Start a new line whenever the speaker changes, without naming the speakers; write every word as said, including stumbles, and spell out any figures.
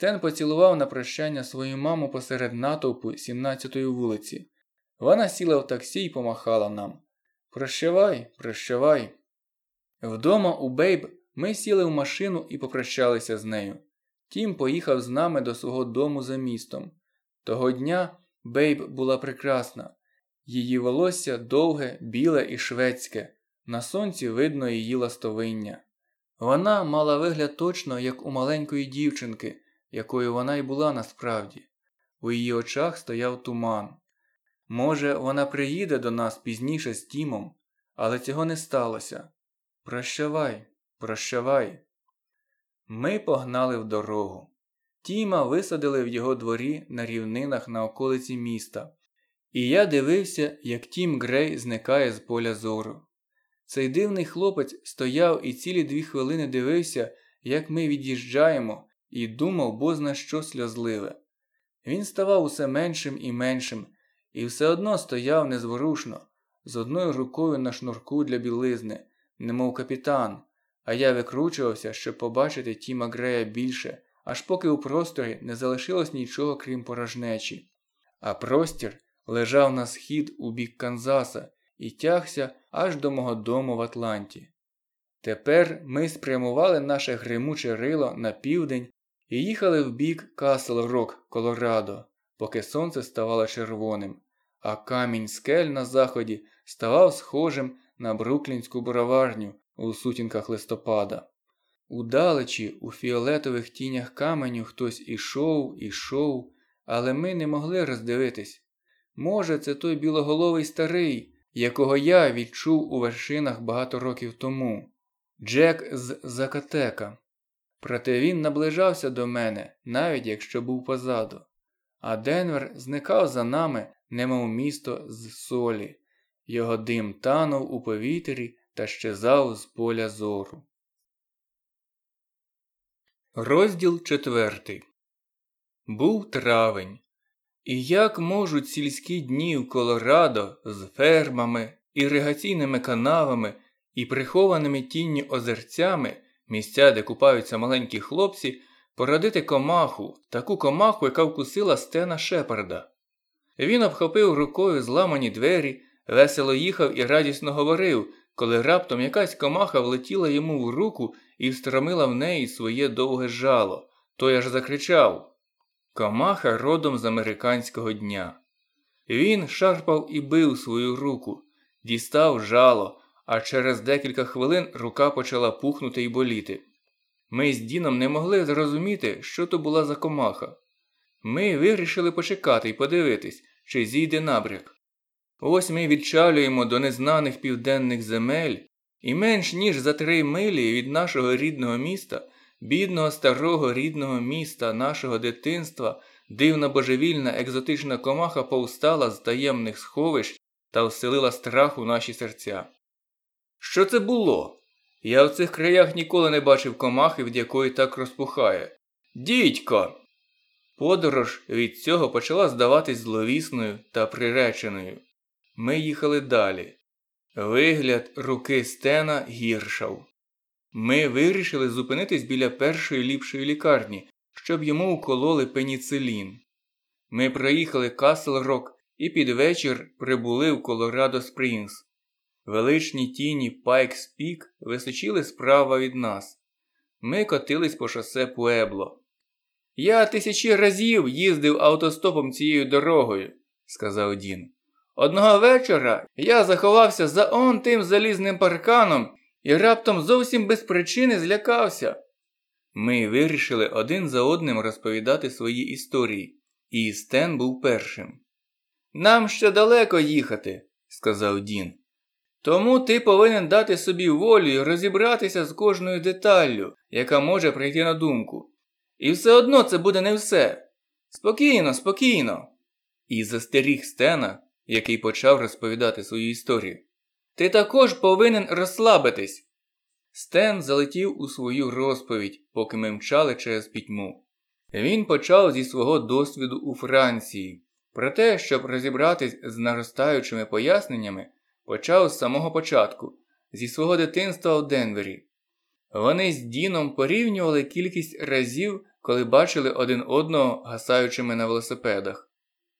Стен поцілував на прощання свою маму посеред натовпу сімнадцятої вулиці. Вона сіла в таксі і помахала нам. «Прощавай, прощавай». Вдома у Бейб ми сіли в машину і попрощалися з нею. Тім поїхав з нами до свого дому за містом. Того дня Бейб була прекрасна. Її волосся довге, біле і шведське. На сонці видно її ластовиння. Вона мала вигляд точно, як у маленької дівчинки, якою вона й була насправді. У її очах стояв туман. Може, вона приїде до нас пізніше з Тімом, але цього не сталося. Прощавай, прощавай. Ми погнали в дорогу. Тіма висадили в його дворі на рівнинах на околиці міста. І я дивився, як Тім Грей зникає з поля зору. Цей дивний хлопець стояв і цілі дві хвилини дивився, як ми від'їжджаємо, і думав бозна що сльозливе. Він ставав усе меншим і меншим, і все одно стояв незворушно, з одною рукою на шнурку для білизни, немов капітан, а я викручувався, щоб побачити Тіма Грея більше, аж поки у просторі не залишилось нічого крім порожнечі. А простір лежав на схід у бік Канзаса і тягся аж до мого дому в Атланті. Тепер ми спрямували наше гримуче рило на південь і їхали в бік Касл-Рок, Колорадо, поки сонце ставало червоним, а камінь скель на заході ставав схожим на бруклінську броварню у сутінках листопада. Удалечі, у фіолетових тінях каменю хтось ішов, ішов, але ми не могли роздивитись. Може, це той білоголовий старий, якого я відчув у вершинах багато років тому. Джек з Закатека. Проте він наближався до мене, навіть якщо був позаду. А Денвер зникав за нами, немов місто з солі. Його дим танув у повітрі та щезав з поля зору. Розділ четвертий. Був травень. І як можуть сільські дні в Колорадо з фермами, іригаційними канавами і прихованими тінню озерцями, місця, де купаються маленькі хлопці, породити комаху, таку комаху, яка вкусила Стена Шепарда. Він обхопив рукою зламані двері, весело їхав і радісно говорив, коли раптом якась комаха влетіла йому в руку і встромила в неї своє довге жало. Той аж закричав. Комаха родом з американського дня. Він шарпав і бив свою руку, дістав жало, а через декілька хвилин рука почала пухнути і боліти. Ми з Діном не могли зрозуміти, що то була за комаха. Ми вирішили почекати і подивитись, чи зійде набряк. Ось ми відчалюємо до незнаних південних земель, і менш ніж за три милі від нашого рідного міста, бідного старого рідного міста нашого дитинства, дивна божевільна екзотична комаха повстала з таємних сховищ та вселила страх у наші серця. Що це було? Я в цих краях ніколи не бачив комахи, від якої так розпухає. Дідько! Подорож від цього почала здаватись зловісною та приреченою. Ми їхали далі. Вигляд руки Стена гіршав. Ми вирішили зупинитись біля першої ліпшої лікарні, щоб йому укололи пеніцилін. Ми проїхали Касл-Рок і під вечір прибули в Колорадо-Спрінгс. Величні тіні Пайкс-Пік височили справа від нас. Ми котились по шосе Пуебло. «Я тисячі разів їздив автостопом цією дорогою», – сказав Дін. «Одного вечора я заховався за он тим залізним парканом і раптом зовсім без причини злякався». Ми вирішили один за одним розповідати свої історії, і Стен був першим. «Нам ще далеко їхати», – сказав Дін. «Тому ти повинен дати собі волю і розібратися з кожною деталлю, яка може прийти на думку. І все одно це буде не все. Спокійно, спокійно». І застеріг Стена, який почав розповідати свою історію. «Ти також повинен розслабитись». Стен залетів у свою розповідь, поки ми мчали через пітьму. Він почав зі свого досвіду у Франції. Проте, щоб розібратись з наростаючими поясненнями, почав з самого початку, зі свого дитинства в Денвері. Вони з Діном порівнювали кількість разів, коли бачили один одного гасаючими на велосипедах.